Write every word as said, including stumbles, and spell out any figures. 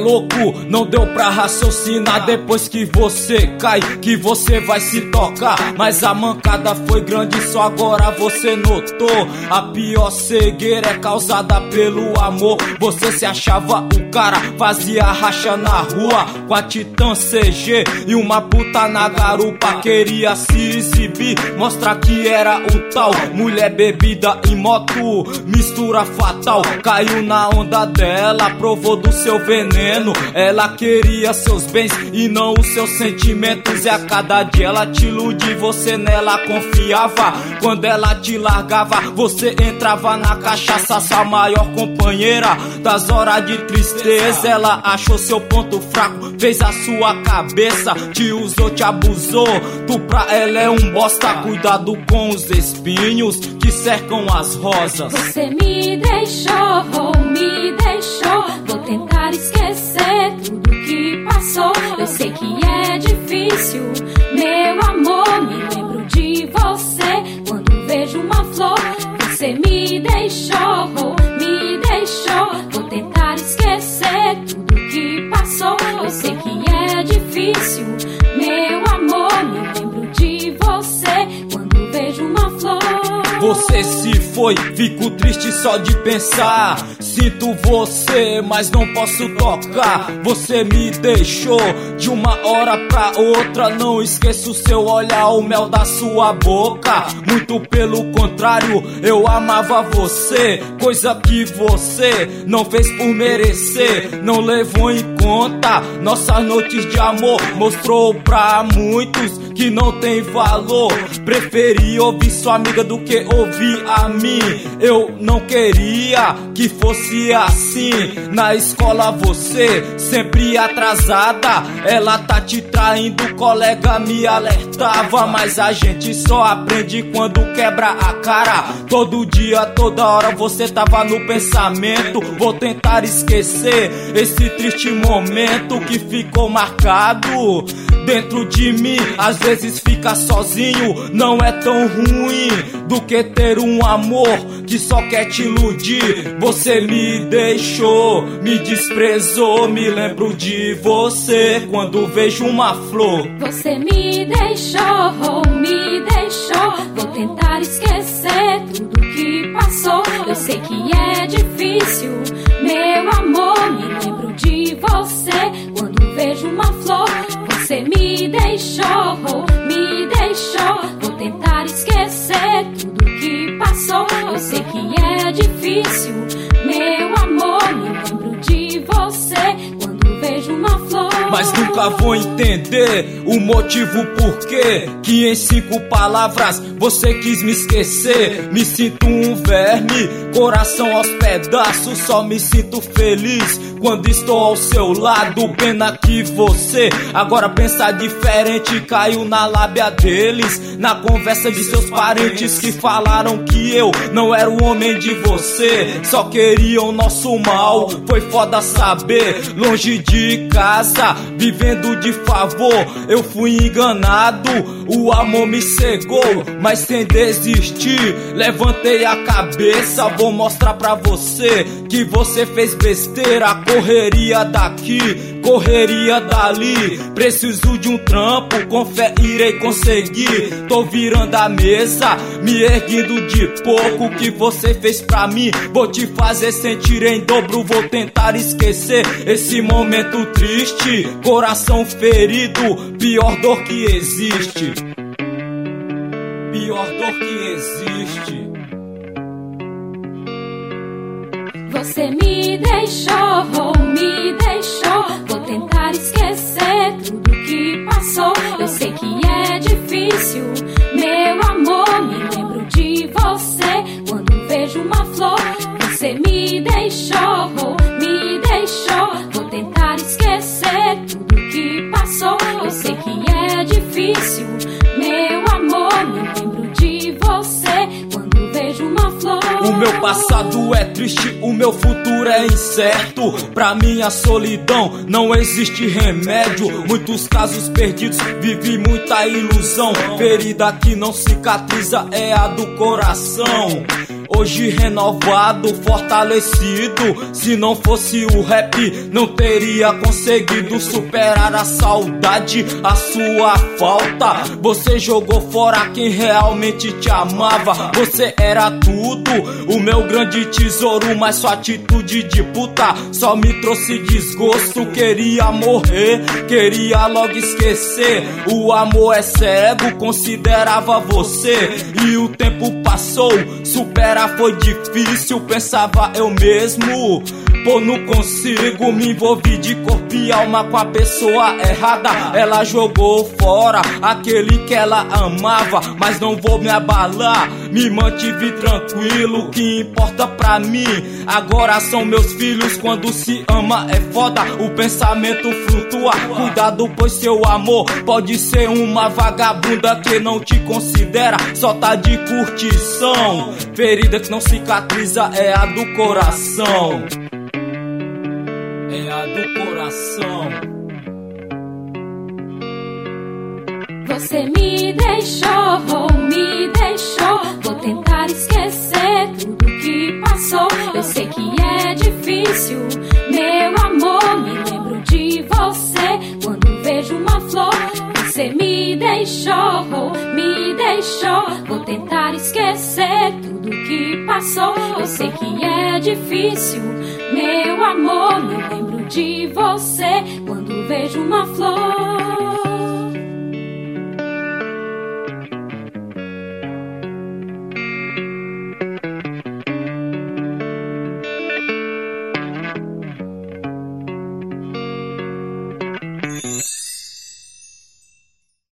louco, não deu pra raciocinar. Depois que você cai, que você vai se tocar. Mas a mancada foi grande, só agora você notou. A pior cegueira é causada pelo amor. Você se achava o cara, fazia racha na rua com a Titan C G e uma puta na garupa. Queria se exibir, mostrar que era o tal. Mulher, bebida e moto, mistura fatal. Caiu na onda dela, provou do seu veneno. Ela queria seus bens e não os seus sentimentos. E a cada dia ela te ilude, você nela confiava. Quando ela te largava, você entrava na cachaça. Sua maior companheira das horas de tristeza. Ela achou seu ponto fraco, fez a sua cabeça, te usou, te abusou. Tu pra ela é um bosta, cuidado com os espinhos que cercam as rosas. Você me deixou, me deixou. Vou tentar esquecer tudo que passou. Eu sei que é difícil, meu amor. Me lembro de você quando vejo uma flor. Você me deixou, me deixou. Vou tentar esquecer tudo que passou. Eu sei que é difícil, meu amor. Me lembro de você quando vejo uma flor. Você se foi, fico triste só de pensar. Sinto você, mas não posso tocar. Você me deixou de uma hora pra outra. Não esqueço o seu olhar, o mel da sua boca. Muito pelo contrário, eu amava você. Coisa que você não fez por merecer. Não levou em conta nossas noites de amor. Mostrou pra muitos que não tem valor. Preferi ouvir sua amiga do que ouvir a mim. Eu não queria que fosse assim. Na escola você sempre atrasada. Ela tá te traindo, colega me alertava. Mas a gente só aprende quando quebra a cara. Todo dia, toda hora você tava no pensamento. Vou tentar esquecer esse triste momento que ficou marcado dentro de mim. Às vezes fica sozinho não é tão ruim do que ter um amor que só quer te iludir. Você me deixou, me desprezou. Me lembro de você quando vejo uma flor. Você me deixou, me deixou. Vou tentar esquecer tudo que passou. Eu sei que é difícil, meu amor. Me lembro de você quando vejo uma flor. Você me deixou, me deixou. Vou tentar esquecer tudo que passou. Eu sei que é difícil, meu amor. Me lembro de você quando vejo uma flor. Mas nunca vou entender o motivo porquê que em cinco palavras você quis me esquecer. Me sinto um verme, coração aos pedaços. Só me sinto feliz quando estou ao seu lado. Pena que você agora pensa diferente. Caiu na lábia deles, na conversa de seus parentes, que falaram que eu não era o homem de você. Só queriam nosso mal, foi foda saber. Longe de casa, vivendo de favor, eu fui enganado. O amor me cegou, mas sem desistir levantei a cabeça. Vou mostrar pra você que você fez besteira. Correria daqui, correria dali. Preciso de um trampo, com fé irei conseguir. Tô virando a mesa, me erguendo de pouco. O que você fez pra mim, vou te fazer sentir em dobro. Vou tentar esquecer esse momento triste. Coração ferido, pior dor que existe. Pior dor que existe. Você me deixou, me deixou. Vou tentar esquecer tudo que passou. Eu sei que é difícil, meu amor. Me lembro de você quando vejo uma flor. Você me deixou, me deixou. Vou tentar esquecer tudo que passou. Eu sei que é difícil, meu amor. Me lembro de você quando vejo uma flor. O meu passado é triste, o meu futuro é incerto. Pra minha solidão não existe remédio. Muitos casos perdidos, vivi muita ilusão. Ferida que não cicatriza é a do coração. hoje renovado, fortalecido. Se não fosse o rap, não teria conseguido superar a saudade, a sua falta. Você jogou fora quem realmente te amava. Você era tudo, o meu grande tesouro, mas sua atitude de puta só me trouxe desgosto. Queria morrer, queria logo esquecer. O amor é cego, considerava você. E o tempo passou, superar foi difícil, pensava eu mesmo. Pô, não consigo, me envolver de corpo e alma com a pessoa errada. Ela jogou fora aquele que ela amava, mas não vou me abalar, me mantive tranquilo. O que importa pra mim agora são meus filhos. Quando se ama é foda, o pensamento flutua. Cuidado, pois seu amor pode ser uma vagabunda que não te considera, só tá de curtição. Ferida que não cicatriza é a do coração, é a do coração. Você me deixou, me deixou. Vou tentar esquecer tudo que passou. Eu sei que é difícil, meu amor. Me lembro de você quando vejo uma flor. Você me deixou, me deixou. Vou tentar esquecer tudo que passou. Eu sei que é difícil, meu amor. Me lembro de você quando vejo uma flor.